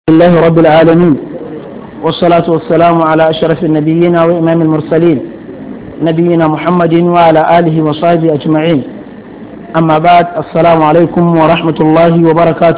لله رب العالمين والصلاة والسلام على أشرف النبيين وإمام المرسلين نبينا محمد وعلى آله وصحبه أجمعين أما بعد السلام عليكم ورحمة الله وبركاته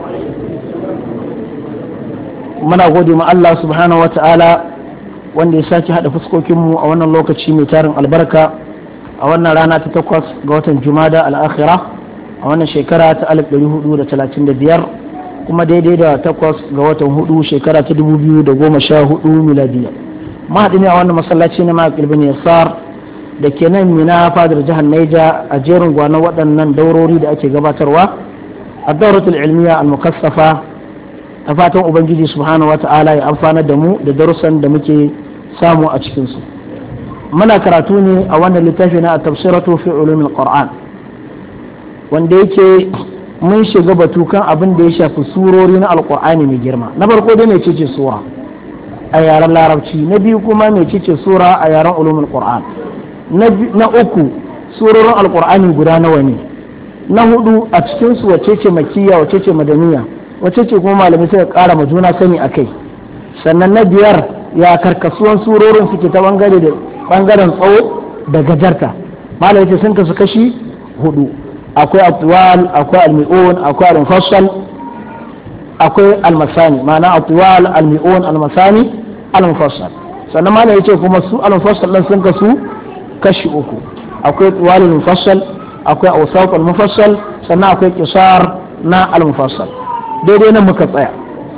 من أقول مع الله سبحانه وتعالى wanda ya sake haɗa fuskokinmu a wannan lokaci mai tarin albarka a wannan rana ta 8 ga watan jumada al'akhira a wannan shekara ta 1435 kuma daidai da 8 ga watan 4 shekara ta 2014 miladiya mahaɗi ne a wannan masallaci na makil bin yasar da ke nan mina fadar jihar naija a jerin gwanon waɗannan daurori da ake gabatarwa a dauratul ilmiya al-mukassafa ta fatan ubangiji subhanahu wata'ala ya amfanar da mu da darussan da muke samu a cikinsu muna karatu ne a wannan littafi na tafsiratu fi ulumil qur'an wanda yake mun shiga batu kan abin da ya shafi surori na alqur'ani mai girma na farko dai mai cece sura a yaren larabci na biyu kuma mai cece sura a yaren ulumul qur'an na uku surorin alqur'ani guda nawa ne na hudu a cikinsu wace ce makiyya wace ce madaniya wace ce kuma malamai suka kara ma juna sani a kai sannan na biyar ya karkasuwan surorin suke ta bangaren tsawo da gajarta malamai ce sun kasu kashi hudu akwai atwal akwai almi'un akwai al-mufassal akwai al-masani ma'ana atwal almi'un al-masani al-mufassal sannan malamai ce kuma su al-mufassal din sun kasu kashi uku akwai atwal al-mufassal akwai awsaq al-mufassal sannan akwai qisar na al-mufassal daidai nan muka tsaya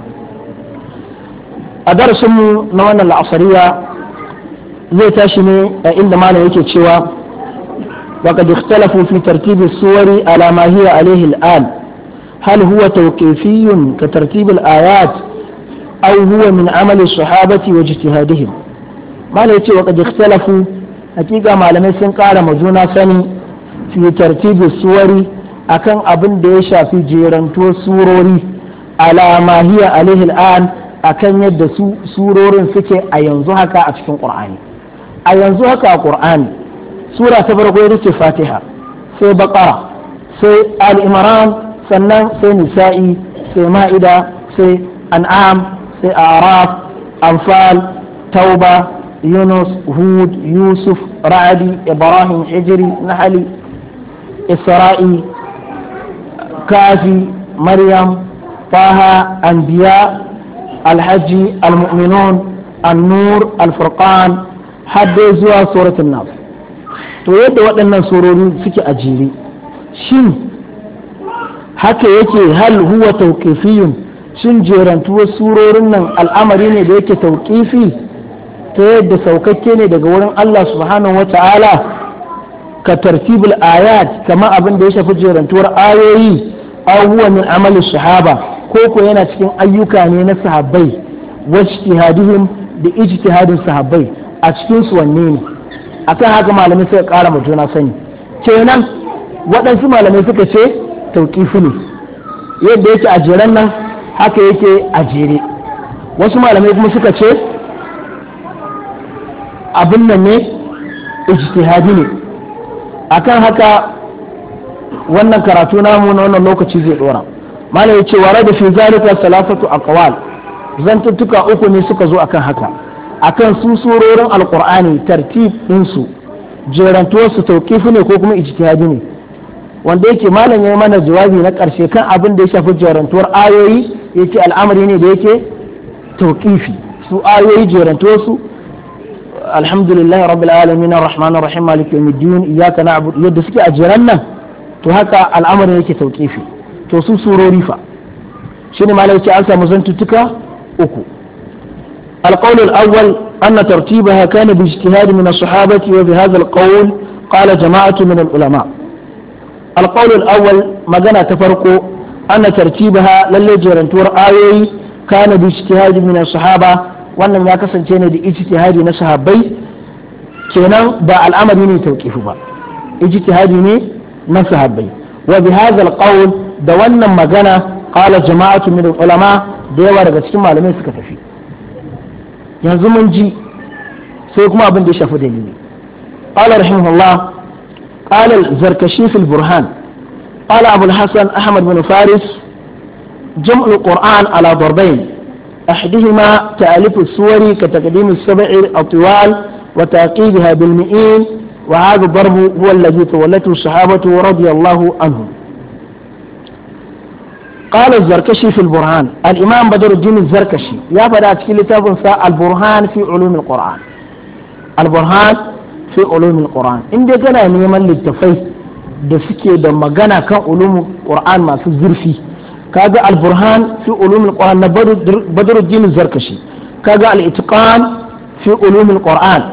a darasinmu na wannan la'asariya zai tashi ne a inda malam yake cewa وقد اختلفوا في ترتيب السور على ما هي عليه الآن هل هو توقيفي كترتيب الآيات أو هو من عمل الصحابة واجتهادهم ما ليتي وقد اختلفوا حقيقة ما لم يسن قال مجونا سني في ترتيب السور أكن أبن ديشا في جيرانتو سوروري على ما هي عليه الآن أكن يد سورور سكي أينزوها كأتكين قرآني أينزوها كقرآني sura ta farko ita ce fatiha sai baqara sai al-imran sannan sai nisa'i sai ma'ida sai an'am sai araf anfal tauba yunus hud yusuf ra'adi ibrahim hijri nahli isra'i kafi maryam taha anbiya alhaji almu'minun an-nur al-furqan hadda zuwa suratul nas to yadda waɗannan surori suke a jere shin haka yake hal huwa tauqifiyun shin jerantuwar surorin nan al'amari ne da yake tauqifi ta yadda saukakke ne daga wurin Allah subhanahu wata'ala ka tartibul ayat kama abin da ya shafi jerantuwar ayoyi aw huwa min amali sahaba ko ko yana cikin ayyuka ne na sahabbai wajtihadihim da ijtihadin sahabbai a cikin su wanne ne akan haka malamai suka ƙara ma juna sani kenan waɗansu malamai suka ce tauƙifi ne yadda yake a jeren nan haka yake a jere wasu malamai kuma suka ce abin nan ne ijtihadi ne akan haka wannan karatu namu na wannan lokaci zai dora malam ya ce wara da fi zalika salafatu aqwal zantuttuka uku ne suka zo akan haka akan su surorin alkur'ani tartib ɗinsu jerantuwarsu tauƙifi ne ko kuma ijtihadi ne wanda yake malam ya mana jawabi na ƙarshe kan abin da ya shafi jerantuwar ayoyi yake al'amari ne da yake tauƙifi su ayoyi jerantuwarsu alhamdulillahi rabbil alamin arrahmanir rahim maliki yawmiddin iyyaka na'budu yadda suke a jeran nan to haka al'amarin yake tauƙifi to su surori fa shine malam yake an samu zantuttuka uku القول الأول أن ترتيبها كان باجتهاد من الصحابة وبهذا القول قال جماعة من العلماء القول الأول ما جنا تفرقوا أن ترتيبها للجرن تور آيوي كان باجتهاد من الصحابة وأن ما كسن كان باجتهاد من الصحابي كان با الأمر يني توقيف با اجتهاد من الصحابي وبهذا القول دوانا ما جنا قال جماعة من العلماء ديوا daga cikin malamai suka tafi yanzu mun ji sai kuma abin da ya shafi dalili qala rahimahullah qala al-zarkashi fi al-burhan qala abu al-hasan ahmad bin faris jam'u al-quran ala darbayn أحدهما تأليف السور كتقديم السبع الطوال وتعقيبها بالمئين، وهذا الضرب هو الذي تولته الصحابة رضي الله عنهم. قال الزركشي في البرهان، الإمام بدر الدين الزركشي يا بدأت في كتاب البرهان في علوم القرآن. البرهان في علوم القرآن إن دي كان نيمان للتفاي da suke da magana kan ulumul Qur'an masu zurfi, kaga al-burhan fi ulumul Qur'an na Badruddin Zarkashi, kaga al-itqan fi ulumul Qur'an,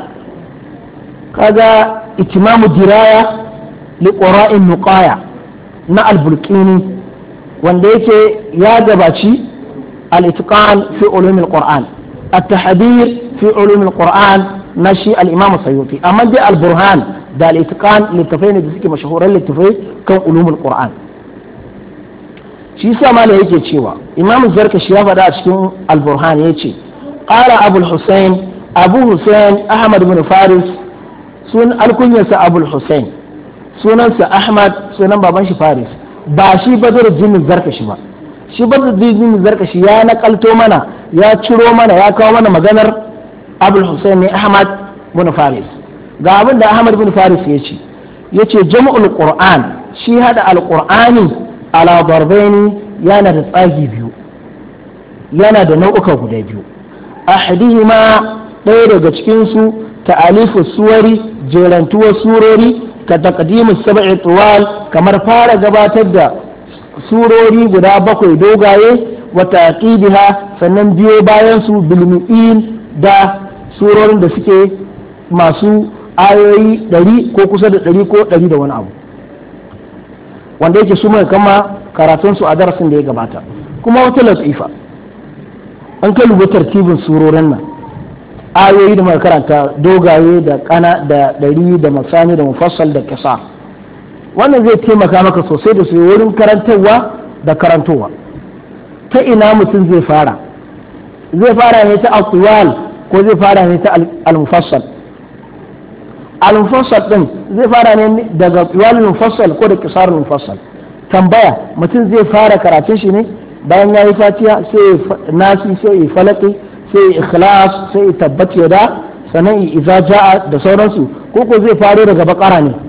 kaga itimamu diraya li qura'in nuqaya na al-Bulqini wanda yake ya gabaci al-itqan fi ulumul Qur'an, at-tahdir fi ulumul Qur'an na shi al-Imam Sayyuti. Amma dai al-burhan da al-itqan littafai ne da suke mashahuran littafai kan ulumul Qur'an. Shi yasa mala yake cewa Imam Zarkashi ya faɗa a cikin al-burhan yace qala Abul Husayn, Abu Husayn Ahmad ibn Faris, sun alkunyarsa Abul Husayn, sunansa Ahmad, sunan baban shi Faris, ba shi Badruddin Zarkashi ba. Shi Badruddin Zarkashi ya nakalto mana, ya ciro mana, ya kawo mana maganar Abul Husayn ne Ahmad ibn Faris. Ga abin da Ahmad ibn Faris ya ce jam'ul Qur'an, shi hada al-Qur'ani ala darbaini yana da tsagi biyu, yana da nau'uka guda biyu. Ahadihima, ɗaya daga cikin su ta'alifu suwari, jerantuwar surori, ka taqdimu sab'i tuwal, kamar fara gabatar da surori guda bakwai dogaye, wa taqibiha, sannan biyo bayan su bilmi'in da surorin da suke masu ayoyi 100 ko kusa da 100 ko 100 da wani abu, wanda yake su mai kama karatunsu a darasin da ya gabata. Kuma wata latifa, an kai lubu tartibin surorin nan, ayoyi da mai karanta dogaye da kana da 100 da masani da mufassal da kisa, wannan zai taimaka maka sosai da su wurin karantarwa da karantowa. Ta ina mutum zai fara ne ta al-tiwal ko zai fara ne ta al-mufassal? Al-mufassal din zai fara ne daga tiwal mufassal ko da kisar mufassal? Tambaya, mutum zai fara karatun shi ne bayan ya yi fatiha, sai nasi, sai falaki, sai ikhlas, sai tabbat yada, sannan idza jaa da sauransu, ko zai faro daga bakara ne,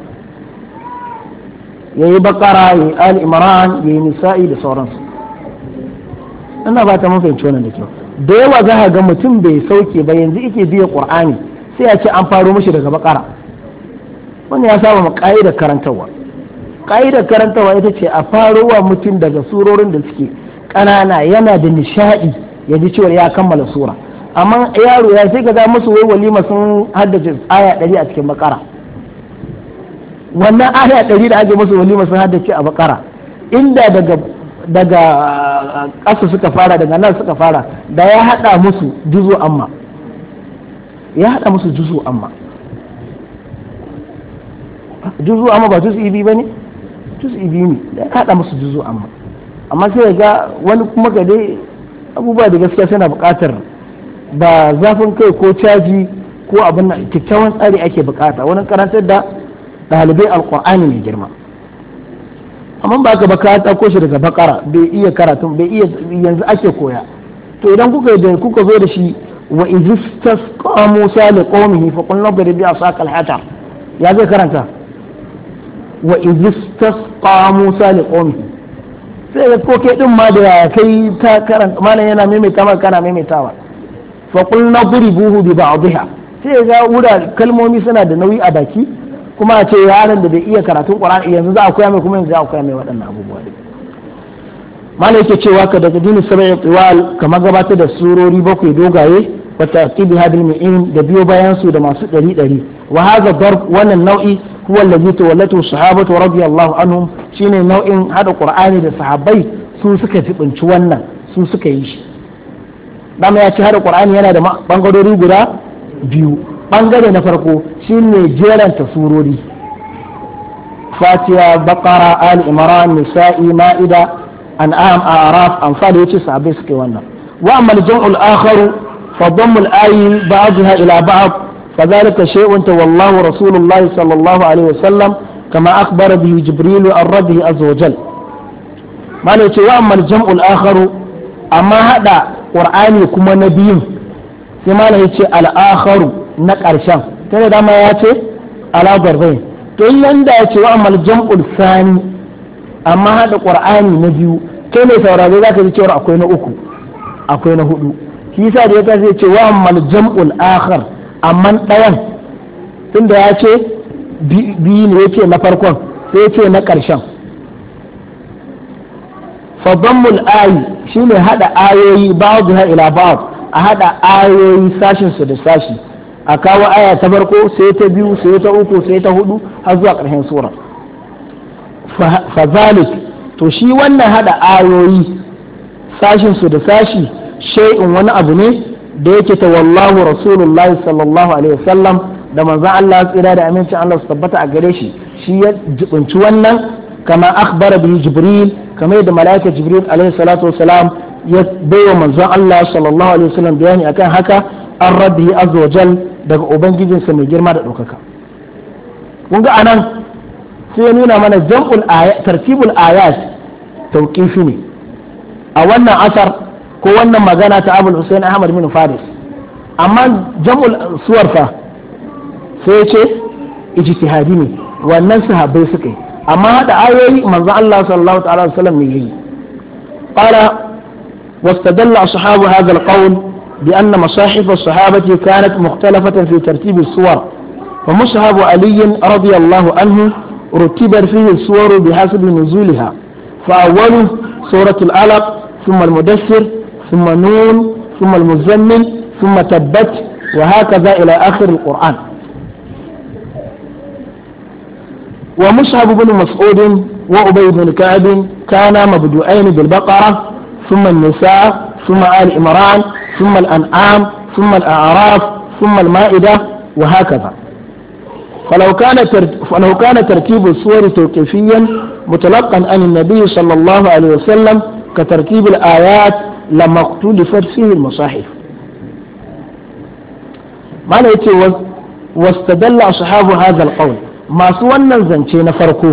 yayi bakara, yayi ali imran, yayi nisa'i da sauransu. ina ba ta mun fahimci wannan da kyau. Da yawa za ka ga mutum bai sauke ba, yanzu yake biya qur'ani, sai ya ce an faro mishi daga bakara. Wannan ya saba mu ka'idar karantarwa. Ka'idar karantarwa ita ce a faro wa mutum daga surorin da suke ƙanana, yana da nishadi ya ji cewa ya kammala sura. Amma yaro ya sai ka ga musu wai walima sun haddace aya 100 a cikin bakara. Wannan aya 100 da ake musu walima sun haddace a bakara, inda daga ƙasa suka fara, daga nan suka fara, da ya haɗa musu juzu amma, juzu amma ba juzu ibi ba ne, juzu ibi ne, da ya haɗa musu juzu amma sai ga wani kuma ga dai abubuwa da gaskiya suna buƙatar ba zafin kai ko caji ko abin na kyakkyawan tsari ake buƙata wani karantar da ɗalibai alƙur'ani mai girma. Amma ba ka baka ta ko shi daga bakara, bai iya karatun, bai iya, yanzu ake koya. To idan kuka zo da shi wa izistasqa Musa li qaumihi fa qulna bi asaqal hajar, ya zai karanta wa izistasqa Musa li qaumihi, sai ga ko kai din ma da kai ta karanta, malam yana maimaita maka kana maimaitawa, fa qulna duribuhu bi ba'dihha, sai ga wura kalmomi suna da nauyi a baki, kuma a ce yaron da bai iya karatun Qur'ani yanzu za a koya mai, kuma yanzu za a koya mai waɗannan abubuwa din. Malai yake cewa ka daga dinin sab'i tiwal, kamar gabatar da surori bakwai dogaye, wa taqibi hadil mi'in, da biyo bayan su da masu 100. Wa hadha darb, wannan nau'i huwa allazi tawallatu sahabatu radiyallahu anhum, shine nau'in hada Qur'ani da sahabbai su suka tibinci wannan, su suka yi shi. Dama ya ce hada Qur'ani yana da bangarori guda biyu. Bangare na farko shine jeranta surori, Fatiha, Baqara, Ali Imran, Nisa'i, Ma'ida, An'am, A'raf, Anfal, yace sahabbai suke wannan. Wa amma al-jam'u al-akhar fa dhammu al-ayi ba'daha ila ba'd, fadhalika shay'un tawallahu Rasulullah sallallahu alaihi wasallam kama akhbara bihi Jibril an Rabbih azza wa jal. Mana yace wa amma al-jam'u al-akhar, amma hada qur'ani kuma na biyun sai malam yace al-akharu na ƙarshen tare da ma ya ce ala darbain to yanda ya ce wa amal jam'ul sani amma hada qur'ani na biyu kai ne saurare zaka ji cewa akwai na uku akwai na hudu shi yasa da ya zai ce wa amal jam'ul akhar amma ɗayan tunda ya ce biyu ne yace na farkon sai ya ce na ƙarshen fa dammul ayi shine hada ayoyi ba'dha ila ba'd a hada ayoyi sashin su da sashi a kawo aya ta farko sai ta biyu sai ta uku sai ta hudu har zuwa ƙarshen sura fa zalik to shi wannan hada ayoyi sashin su da sashi shay'un wani abu ne da yake ta wallahu rasulullahi sallallahu alaihi wasallam da manzon Allah tsira da amincin Allah su tabbata a gare shi shi ya jibunci wannan kama akhbara bi jibril kamar yadda malaika jibril alaihi salatu wasalam ya baiwa manzon Allah sallallahu alaihi wasallam bayani akan haka an rabbihi azza wajal daga ubangijinsa mai girma da ɗaukaka kun ga anan sai ya nuna mana jam'ul ayat tartibul ayat tawqifi ne a wannan asar ko wannan magana ta Abul Husayn Ahmad bin Faris amma jam'ul suwar fa sai ya ce ijtihadi ne wannan sahabbai suka yi amma hada ayoyi manzo Allah sallallahu ta'ala alaihi wasallam ne yayi qala wastadalla ashabu hadha alqawl بأن مصاحف الصحابة كانت مختلفة في ترتيب الصور ومصحف علي رضي الله عنه رتب فيه الصور بحسب نزولها فأوله سورة العلق ثم المدثر ثم نون ثم المزمل ثم تبت وهكذا إلى آخر القرآن ومصحف بن مسعود وأبي بن كعب كانا مبدوئين بالبقرة ثم النساء ثم آل عمران ثم الأنعام ثم الأعراف ثم المائدة وهكذا فلو كان ترتيب السور توقيفيا متلقا عن النبي صلى الله عليه وسلم كترتيب الآيات لما اختلفت فيه المصاحف ما يتي واستدل أصحاب هذا القول ما سوانا زنشين فرقه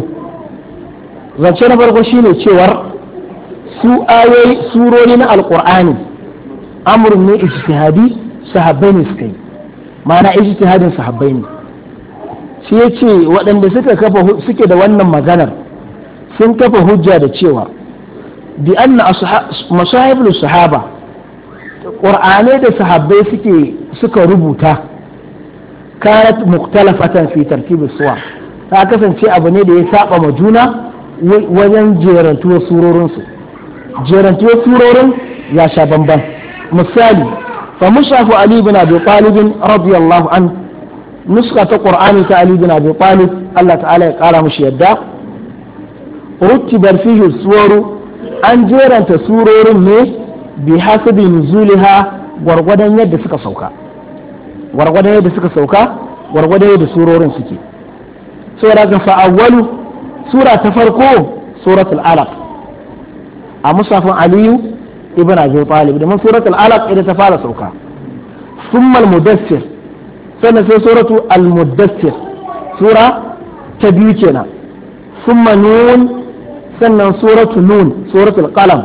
شيني تشور su ayoyi surori na alkur'ani amurin ne ijtihadi sahabbai ne suka yi ma'ana ijtihadin sahabbai ne shi ya ce waɗanda suke da wannan maganar sun kafa hujja da cewa bi anna masahibul sahaba qur'anai da sahabbai suka rubuta kanat mukhtalafatan fi tartibis suwa ta kasance abu ne da ya saba ma juna wajen jerantuwar surorinsu jerantuwar surorin ya sha bamban misali fa mushafu ali bin abi talib radiyallahu an nuska ta qur'ani ta ali bin abi talib Allah ta'ala ya kara mushi yadda rutiba fihi suwaru an jeranta surorin ne bi hasabi nuzuliha gwargwadon yadda suka sauka gwargwadon yadda suka sauka gwargwadon yadda surorin suke sai daga fa awwalu sura ta farko suratul alaq a musafin aliyu ibn abi talib da suratul alaq idan ta fara sauka thumma al-mudaththir sannan sai suratu al-mudaththir sura ta biyu kenan thumma nun sannan suratu nun suratul qalam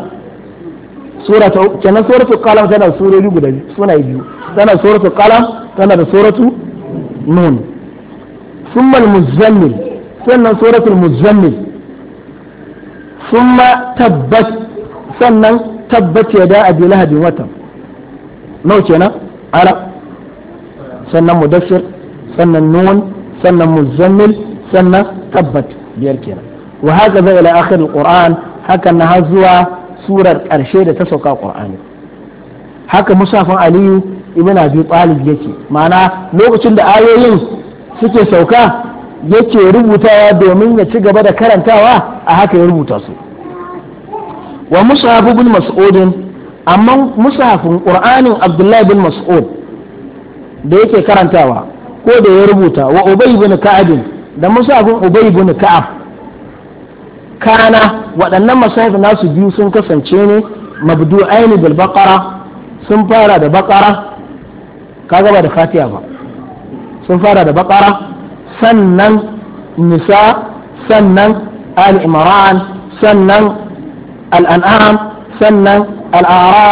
kenan suratul qalam tana da surori guda suna biyu tana suratul qalam tana da suratu nun thumma al-muzammil sannan suratul muzammil thumma tabbat sannan tabbat ya da abi lahabin watan nau kenan ala sannan mudassir sannan nun sannan muzammil sannan tabbat biyar kenan wa haka zai ila akhir alquran hakan na har zuwa surar karshe da ta sauka qur'ani haka musafin aliyu ibn abi talib yake ma'ana lokacin da ayoyin suke sauka yake rubutawa domin ya ci gaba da karantawa a haka ya rubuta su wa mushaf ibn mas'ud amma mushafin qur'anin abdullahi bin mas'ud da yake karantawa ko da ya rubuta wa ubay ibn ka'ab da mushafin ubay ibn ka'ab kana waɗannan masahif nasu biyu sun kasance ne mabdu'aini bil baqara sun fara da baqara kaga ba da fatiha ba sun fara da baqara sannan nisa sannan al-imran sannan al'an'am sannan al'araf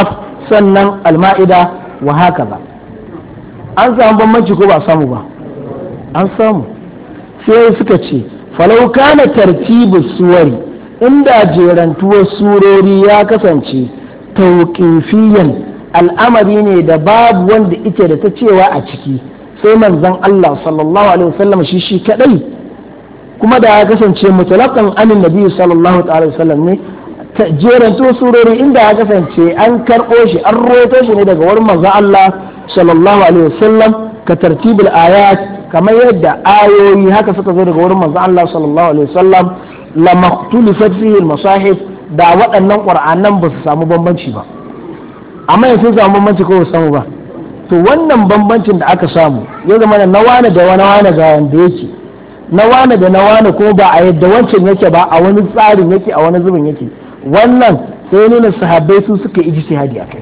sannan al-ma'ida wa hakaza. an samu bambanci ko ba samu ba? an samu. sai suka ce falau kana tartibu suwari, inda jerantuwar surori ya kasance tauqifiyan, al'amari ne da babu wanda ike da ta cewa a ciki sai manzon Allah sallallahu alaihi wasallam shi kadai, kuma da ya kasance mutlaqan anin nabi sallallahu alaihi wasallam ne, jerantuwar surori inda ya kasance an karɓo shi an roto shi ne daga wurin manzon Allah sallallahu alaihi wasallam ka tartibul ayat, kamar yadda ayoyi haka suka zo daga wurin manzon Allah sallallahu alaihi wasallam la maktulifat fihi al-masahif, da waɗannan qur'anan ba su samu bambanci ba. amma yanzu samu bambanci ko ba samu ba? to wannan bambancin da aka samu ya zama na wane da wane ga wanda yake, na wane da na wane kuma ba a yadda wancan yake ba, a wani tsarin yake, a wani zubin yake. wannan sai nuna sahabbai su suka ijtihadi akai.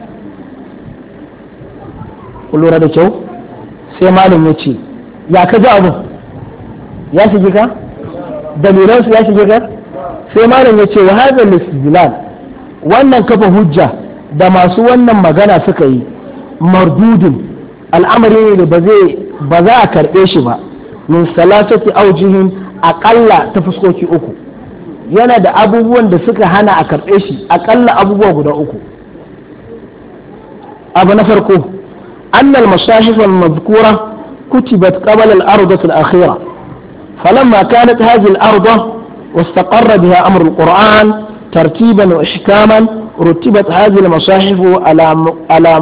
ku lura da kyau. sai malam ya ce ya ka ji abu ya shige ka, dalilan su ya shige ka. sai malam ya ce wa hadha al-istidlal, wannan kafa hujja da masu wannan magana suka yi mardudun, al'amari ne da ba za a karɓe shi ba, min salasati aujihin, aƙalla ta fuskoki uku. yana da abubuwan da suka hana a karɓe shi, aƙalla abubuwa guda uku. abu na farko annal masahif al-mazkura kutibat qabla al-ardh al-akhirah falamma kanat hadhihi al-ardh واستقر بها أمر القرآن ترتيبا وإحكاما رتبت هذه المصاحف على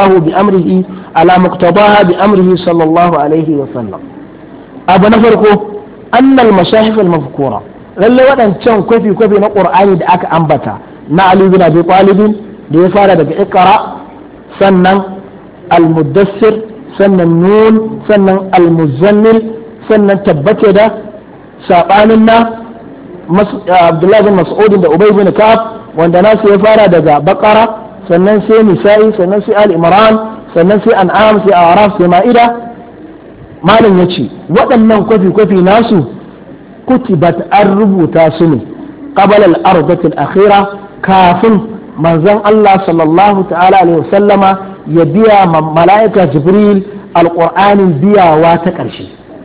مقتضاها بأمره صلى الله عليه وسلم. أبو نفرقه أن المصاحف المذكورة للي ودن كان كفي القرآن دعاك أنبتا نعلي بن أبي طالب ليفعل بإقرأ سنن المدثر سنن النون سنن المزمل سنن تبتدا ساباننا Abdullahi bin Mas'ud da Ubay bin Ka'ab, wanda nasu ya fara daga Baqara, sannan sai Nisa'i, sannan sai Al-Imran, sannan sai An'am, sai A'raf, sai Ma'ida. Malam yace waɗannan kwafi nasu kutibat an rubuta su ne qabala al-ardati al-akhira, kafin manzon Allah sallallahu ta'ala alaihi wasallama ya biya mala'ika Jibril al-Qur'ani biyawa ta ƙarshe.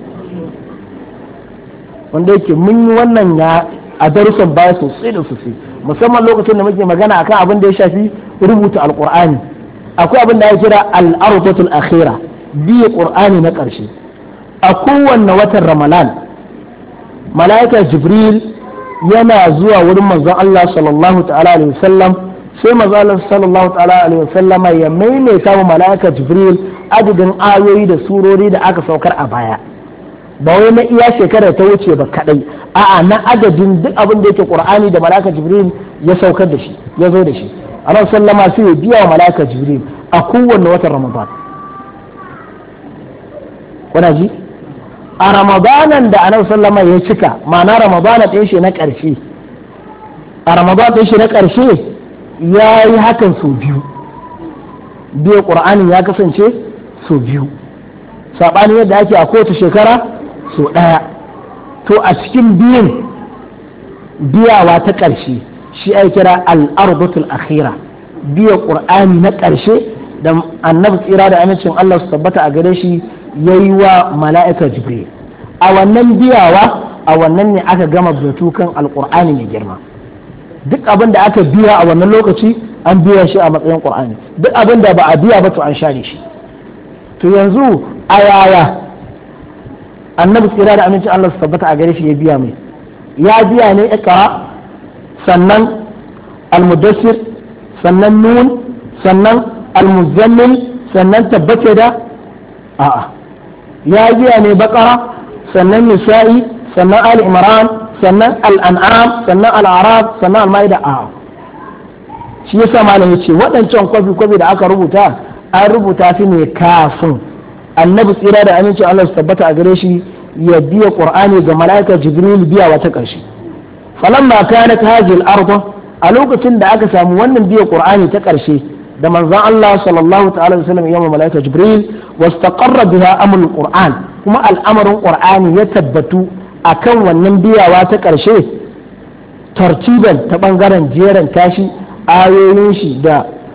wanda yake mun yi wannan ya a darussan baya sosai da sosai, musamman lokacin da muke magana akan abin da ya shafi rubuta alqur'ani. akwai abin da ya kira al-ardatul akhira, biye qur'ani na ƙarshe. a kowanne watan ramadan malaika jibril yana zuwa wurin manzon Allah sallallahu ta'ala alaihi wasallam, sai manzon Allah sallallahu ta'ala alaihi wasallama ya maimaita wa malaika jibril adadin ayoyi da surori da aka saukar a baya, ba wai na iya shekarar ta wuce ba kadai, a'a na adadin duk abin da yake qur'ani da malaka jibril ya saukar da shi, ya zo da shi. annabi sallama sai ya biya wa malaka jibril a kowanne watan ramadan. kuna ji a ramadanan da annabi sallama ya cika, ma'ana ramadana ɗin shi na ƙarshe, a ramadan ɗin shi na ƙarshe ya yi hakan sau biyu, biya qur'ani ya kasance sau biyu, saɓanin yadda ake a kowace shekara so ɗaya. to a cikin biyun biyawa ta ƙarshe shi ai kira al-ardatul akhira, biya qur'ani na ƙarshe da annabi tsira da amincin Allah su tabbata a gare shi yayi wa mala'ika jibril. a wannan biyawa, a wannan ne aka gama batu kan alqur'ani mai girma. duk abin da aka biya a wannan lokaci an biya shi a matsayin qur'ani, duk abin da ba a biya ba to an share shi. to yanzu a yaya annabi tsira da amincin Allah su tabbata a gare shi ya biya mai? ya biya ne iqra, sannan al-mudassir, sannan nun, sannan al-muzammil, sannan tabbata da a'a, ya biya ne baqara, sannan nisa'i, sannan al-imran, sannan al-an'am, sannan al-a'raf, sannan al-maida. a'a, shi yasa malam yace waɗancan kwafi da aka rubuta an rubuta su ne kafin annabi tsira da amincin Allah su tabbata a gare shi ya biya qur'ani ga malaika jibril biya wata ƙarshe. falamma kanat hadhihi al-ardh, a lokacin da aka samu wannan biya qur'ani ta ƙarshe da manzon Allah sallallahu ta'ala alaihi wasallam ya malaika jibril wastaqarra biha amrul qur'an, kuma al'amarin qur'ani ya tabbatu akan wannan biyawa ta ƙarshe tartiban ta bangaren jeran tashi ayoyin shi da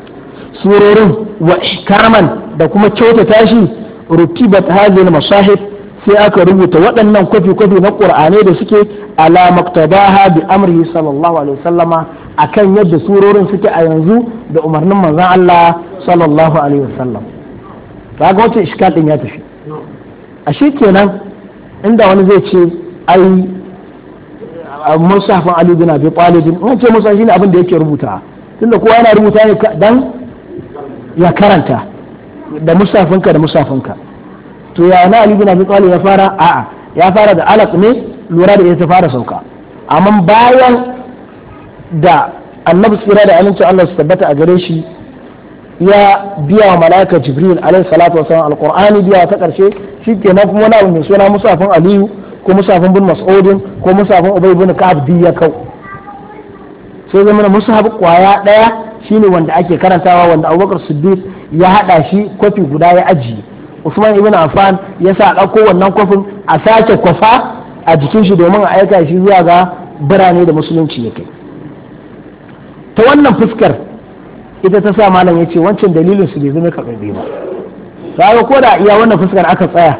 surorin wa ihkaman da kuma kyautata shi rutibat hadhihi al-masahif sai aka rubuta waɗannan kwafi na ƙur'anai da suke ala maktabaha bi amrihi sallallahu alaihi wasallama akan yadda surorin suke a yanzu da umarnin manzon Allah sallallahu alaihi wasallam kaga wace iskal din ya tafi a shi kenan inda wani zai ce ai musafin Ali bin Abi Talib in ce musa shine abin da yake rubuta tunda kowa yana rubuta ne dan ya karanta da musafinka da musafinka to ya na Ali bin Abi Talib ya fara a'a ya fara da alaq ne lura da ita fara sauka amma bayan da annabi tsira da aminci Allah su tabbata a gare shi ya biya wa mala'ika Jibril alaihi salatu wasallam alqur'ani biya ta karshe shikenan kuma wani abu mai suna musafin Aliyu ko musafin bin Mas'udin ko musafin Ubay bin Ka'ab ya kau sai zama musaf kwaya daya shine wanda ake karantawa wanda Abubakar Siddiq ya hada shi kwafi guda ya ajiye Usman ibn Affan ya sa ɗauko wannan kwafin a sake kwafa a jikin shi domin a aika shi zuwa ga birane da musulunci ya kai ta wannan fuskar ita ta sa malam ya ce wancan dalilin su bai zama karɓaɓɓe ba ga ko da iya wannan fuskar aka tsaya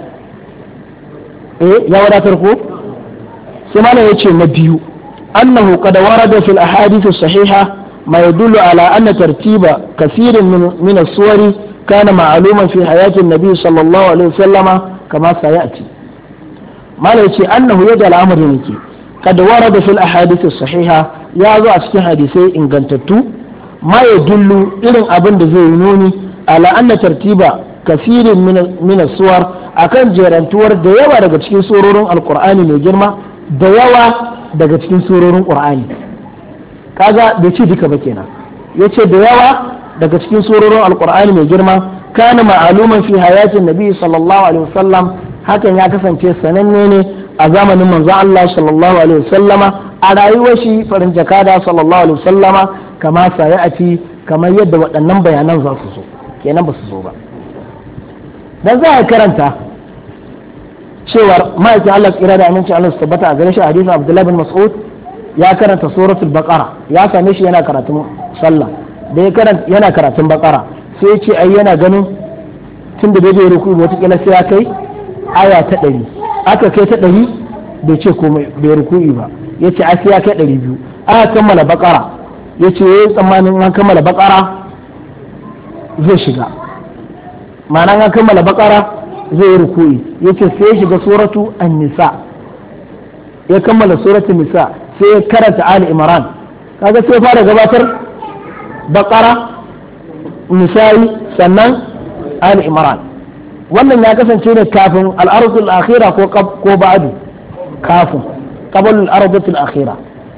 ya wadatar ko sai malam ya ce na biyu annahu qad warada fil ahadith as-sahiha ma yadullu ala anna tartiba kathirin min as-suwari كان معلوما في حياة النبي صلى الله عليه وسلم كما سيأتي ما ليش أنه يجعل أمر نكي قد ورد في الأحاديث الصحيحة يا ذو أسكي حديثي إن كنتتو ما يدل إلى أبن زينوني على أن ترتيب كثير من الصور أكن جيرانتور ديوا daga cikin surorin alqur'ani mai girma da yawa daga cikin surorin qur'ani kaga bai ce duka ba kenan yace da yawa daga cikin surorin alkur'ani mai girma kana ma'aluman fi hayatin nabi sallallahu alaihi wasallam hakan ya kasance sananne ne a zamanin manzo Allah sallallahu alaihi wasallama a rayuwar shi farin jakada sallallahu alaihi wasallama kama sayati kamar yadda waɗannan bayanan za su zo kenan ba su zo ba dan za a karanta cewar ma'aikin Allah tsira da aminci Allah su tabbata a gare shi hadisin Abdullah bin Mas'ud ya karanta suratul baqara ya same shi yana karatun sallah da yana karatun bakara sai ce ai yana ganin tun da bai ruku wata kila sai ya kai aya ta 100 aka kai ta 100 bai ce komai bai ruku'i ba yace ai sai ya kai 200 aka kammala bakara yace yayi tsammanin an kammala bakara zai shiga ma'ana an kammala bakara zai ruku'i yace sai ya shiga suratu an-nisa ya kammala suratul nisa sai ya karanta ali imran kaga sai fara gabatar bakara nisa'i sannan ali imran wannan ya kasance ne kafin al'ardul akhira ko ba'du kafin qabl al'ardul akhira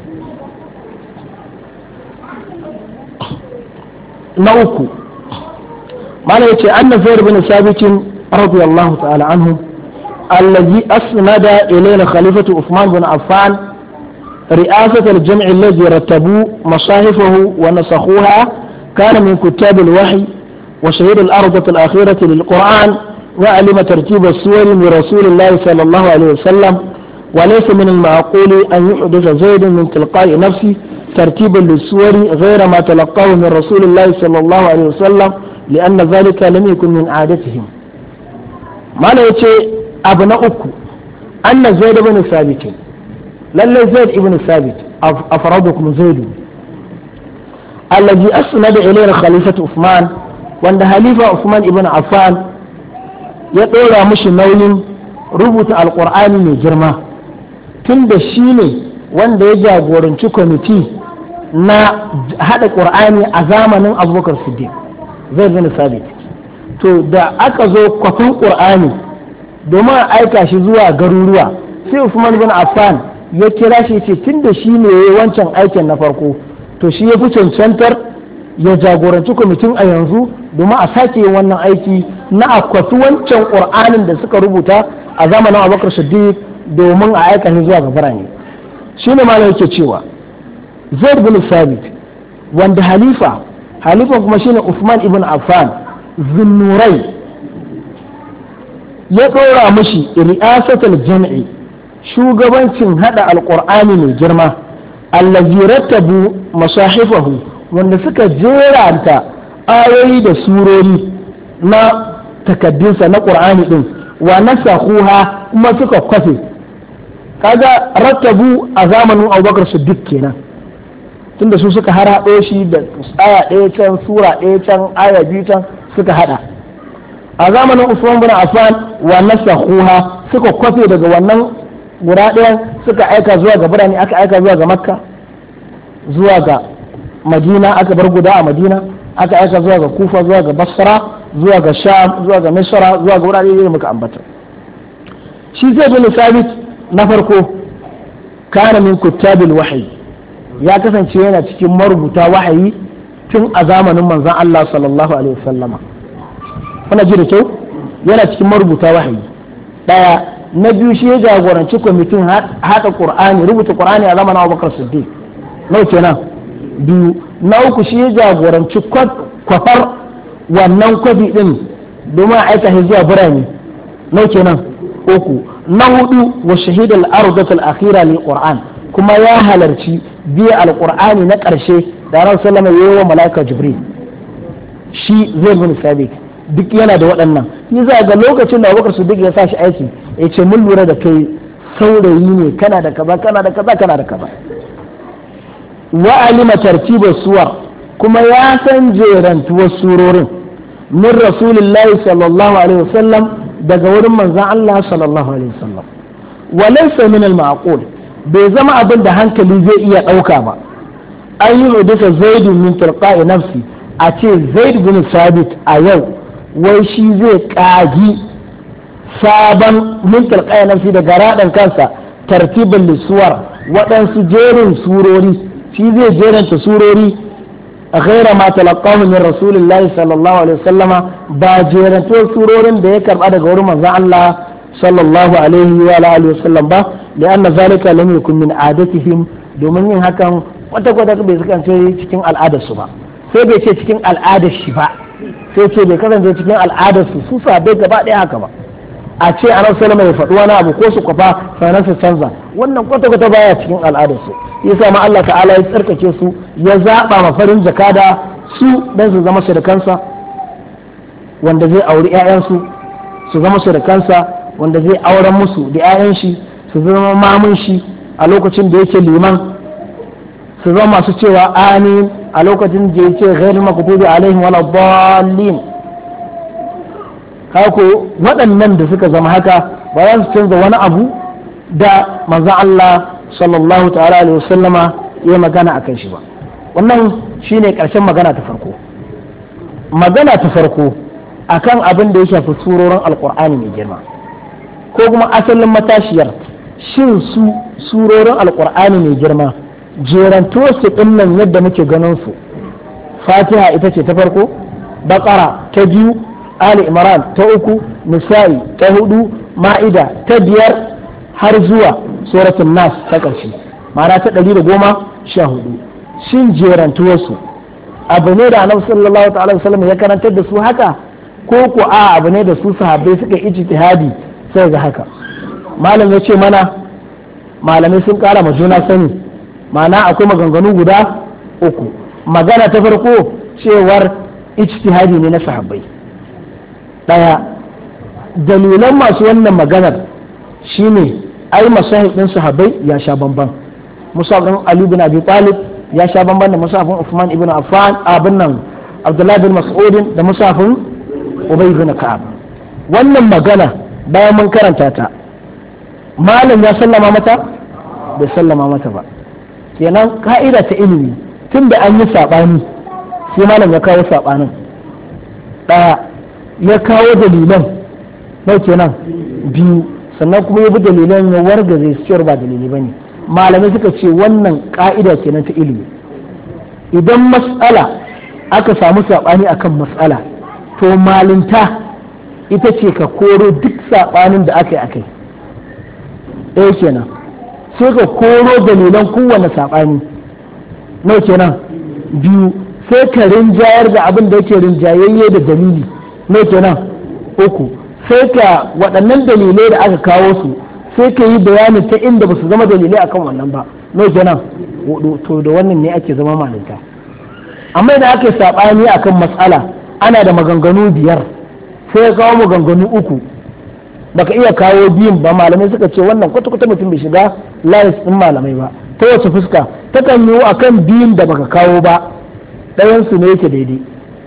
na uku mana yace anna zaid bin sabit radiyallahu ta'ala anhu الذي أسند إلينا خليفة عثمان بن عفان رئاسة الجمع الذي رتبوا مصاحفه ونسخوها كان من كتاب الوحي وشهيد الأرض الأخيرة للقرآن وعلم ترتيب السور من رسول الله صلى الله عليه وسلم وليس من المعقول أن يحدث زيد من تلقاء نفسه ترتيبا للسور غير ما تلقاه من رسول الله صلى الله عليه وسلم لأن ذلك لم يكن من عادتهم ما لا أبناؤكم أن زيد بن ثابت lallai zaid ibn sabit afradukum zaid allazi asnada ilayhi khalifatu usman wanda halifa usman ibn affan ya dora mushi nauyin rubuta alqur'ani mai girma tunda shine wanda ya jagoranci kwamiti na hada qur'ani a zamanin abubakar siddiq zaid ibn sabit to da aka zo kwafin qur'ani domin a aika shi zuwa garuruwa sai usman ibn affan ya kira shi ce tun da shi ne wancan aikin na farko to shi ya fi cancantar ya jagoranci kwamitin a yanzu domin a sake yin wannan aiki na akwati wancan ƙur'anin da suka rubuta a zamanin abubakar siddiq domin a aika shi zuwa ga birane shi ne malam yake cewa zaid bin sabit wanda halifa kuma shine usman ibn affan zunnurai ya ɗora mashi ri'asatul jam'i shugabancin hada alqur'ani mai girma allazi rattabu masahifahu wanda suka jeranta ayoyi da surori na takaddunsa na qur'ani din wa nasakhuha kuma suka kwafe kaga rattabu a zamanin Abubakar Siddiq kenan tunda su suka harhaɗo shi da aya ɗaya can sura ɗaya can aya biyu can suka hada a zamanin Usman bin Affan wa nasakhuha suka kwafe daga wannan guda ɗaya suka aika zuwa ga birane aka aika zuwa ga Makka zuwa ga Madina aka bar guda a Madina aka aika zuwa ga Kufa zuwa ga Basra zuwa ga Sham zuwa ga Misra zuwa ga wurare da muka ambata shi zai bin sabit na farko kana min kuttabil wahyi ya kasance yana cikin marubuta wahayi tun a zamanin manzon Allah sallallahu alaihi wasallama kuna ji da kyau yana cikin marubuta wahayi daya na biyu shi ya jagoranci kwamitin haɗa qur'ani rubuta qur'ani a zamanin Abubakar Siddiq nau kenan biyu na uku shi ya jagoranci kwafar wannan kwafi din domin a aika shi zuwa birane nau kenan uku na hudu wa shahid al-ardat al-akhira lil qur'an kuma ya halarci biya al-qur'ani na karshe da ran sallama yayi wa malaika jibril shi zai bin sabit duk yana da waɗannan yi za ga lokacin da Abubakar Siddiq ya sa shi aiki ya ce mun lura da kai saurayi ne kana da kaza kana da kaza kana da kaza wa alima tartiba suwar kuma ya san jerantuwar surorin min rasulillahi sallallahu alaihi wasallam daga wurin manzon Allah sallallahu alaihi wasallam wa laysa min al-ma'qul bai zama abin da hankali zai iya dauka ba an yi hudisa zaid min tilqa'i nafsi a ce zaid bin sabit a yau wai shi zai kaji sabon min tilqa'i nafsi daga radan kansa tartibin lisuwar waɗansu jerin surori shi zai jeranta surori غير ما تلقاه من رسول الله صلى الله عليه وسلم باجيران تو سورورين da ya karba daga wurin manzon Allah sallallahu alaihi wa alihi wasallam ba lianna zalika lam yakun min adatihim domin yin hakan wata kwata bai kasance cikin al'adar su ba sai bai ce cikin al'adar shi ba sai ce bai kasance cikin al'adar su sabai gaba daya haka ba a ce annabi sallallahu ya faɗi wani abu ko su kwafa sanan su canza wannan kwata kwata baya cikin al'adar su yasa ma Allah ta'ala ya tsarkake su ya zaba ma farin jakada su dan su zama kansa wanda zai auri ƴaƴansu su zama kansa wanda zai auren musu da ƴaƴan shi su zama mamun shi a lokacin da yake liman su zama masu cewa amin a lokacin da yake ghairul maghdubi alaihim wala dallin haka waɗannan da suka zama haka ba za su canza wani abu da manzon Allah sallallahu ta'ala alaihi wasallama ya magana akan shi ba wannan shine karshen magana ta farko akan abin da ya shafi surorin alqur'ani mai girma ko kuma asalin matashiyar shin su surorin alqur'ani mai girma jeranto su dinnan yadda muke ganin su fatiha ita ce ta farko baqara ta biyu ali imran ta uku nisa'i ta hudu ma'ida ta biyar har zuwa suratul nas ta ƙarshe ma'ana ta 114 shin jerantuwarsu abu ne da annabi sallallahu ta'ala wasallam ya karantar da su haka ko ko a abu ne da su sahabbai suka ijtihadi sai ga haka malam ya ce mana malamai sun kara ma juna sani ma'ana akwai maganganu guda uku magana ta farko cewar ijtihadi ne na sahabbai daya dalilan masu wannan maganar shine ai masahib din sahabbai ya sha bamban musafin Ali bin Abi Talib ya sha bamban da musafin Uthman ibn Affan abin nan Abdullah bin Mas'ud da musafin Ubay bin Ka'ab wannan magana bayan mun karanta ta malam ya sallama mata bai sallama mata ba kenan ka'ida ta ilimi tunda an yi sabani sai malam ya kawo sabanin daya ya kawo dalilan nau kenan biyu sannan kuma ya bi dalilan ya wargaze su cewar ba dalili ba ne malamai suka ce wannan ka'ida kenan ta ilimi idan mas'ala aka samu saɓani akan mas'ala to malinta ita ce ka koro duk saɓanin da aka yi akai ɗaya kenan sai ka koro dalilan kowane saɓani nau kenan biyu sai ka rinjayar da abin da yake rinjayayye da dalili nau kenan uku sai ka waɗannan dalilai da aka kawo su sai ka yi bayanin ta inda ba su zama dalilai akan wannan ba no kenan to da wannan ne ake zama malinta amma idan aka yi saɓani akan matsala ana da maganganu biyar sai ya kawo maganganu uku baka iya kawo biyun ba, malamai suka ce wannan kwata-kwata mutum bai shiga layis ɗin malamai ba. Ta wace fuska? takan yiwu akan biyun da baka kawo ba ɗayansu ne yake daidai.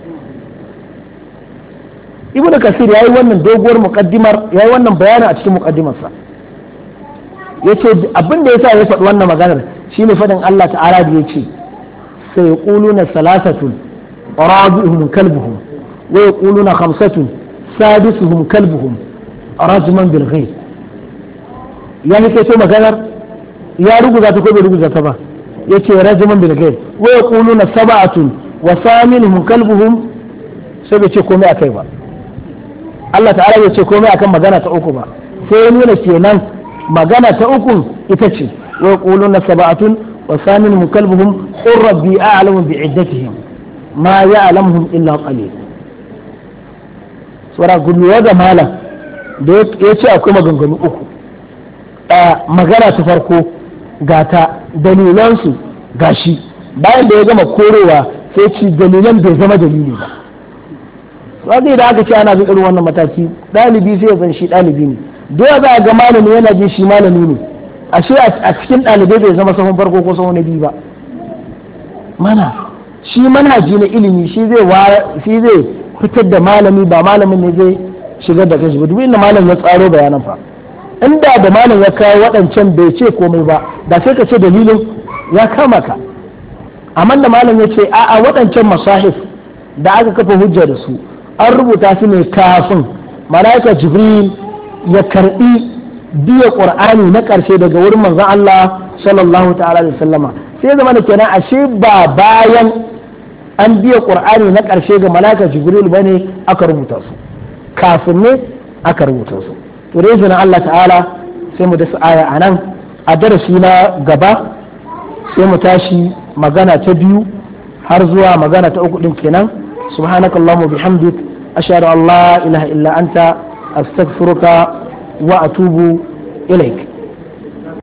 ibnu kasir ya yi wannan doguwar muƙaddimar, ya yi wannan bayanin a cikin muƙaddimarsa. ya ce abin da ya sa ya faɗi wannan maganar shine faɗin Allah ta'ala da ya ce sai ya ƙuluna salasatun rabi'uhum kalbuhum wa ya ƙuluna khamsatun sadisuhum kalbuhum rajman bil ghaib. ya yi kai maganar ya ruguza ta ko bai ruguza ta ba, ya ce rajman bil ghaib wa ya ƙuluna sab'atun wa thaminuhum kalbuhum, sai bai ce komai akai ba. Allah ta'ala bai ce komai akan magana ta uku ba, sai ya nuna kenan magana ta uku ita ce wa yaquluna sab'atun wa thaminuhum kalbuhum qur rabbi a'lamu bi'iddatihim ma ya'lamuhum illa qalil. sura gulluwa da malam da ya ce akwai maganganu uku. magana ta farko gata dalilansu gashi, bayan da ya gama korowa sai ci dalilan bai zama dalili ba. wanda da aka ce ana bin irin wannan mataki ɗalibi sai ya san shi ɗalibi ne, dole za a ga malami yana jin shi malami ne, ashe a cikin ɗalibai bai zama sahun farko ko sahun na biyu ba. shi manhaji na ilimi shi zai fitar da malami, ba malamin ne zai shigar da kashi ba. duk inda malam ya tsaro bayanan fa, inda da malam ya kawo waɗancan bai ce komai ba da sai ka ce dalilin ya kama ka. amma da malam ya ce a'a waɗancan masahif da aka kafa hujja da su an rubuta su ne kafin malaika jibril ya karbi biya qur'ani na karshe daga wurin manzon Allah sallallahu ta'ala alaihi wasallama, sai zama da kenan ashe ba bayan an biya qur'ani na karshe ga malaika jibril bane aka rubuta su, kafin ne aka rubuta su. to da izinin Allah ta'ala sai mu dasa aya anan, a darasi na gaba sai mu tashi magana ta biyu har zuwa magana ta uku din kenan. subhanakallahumma bihamdik ashhadu an la ilaha illa anta astaghfiruka wa atubu ilaik.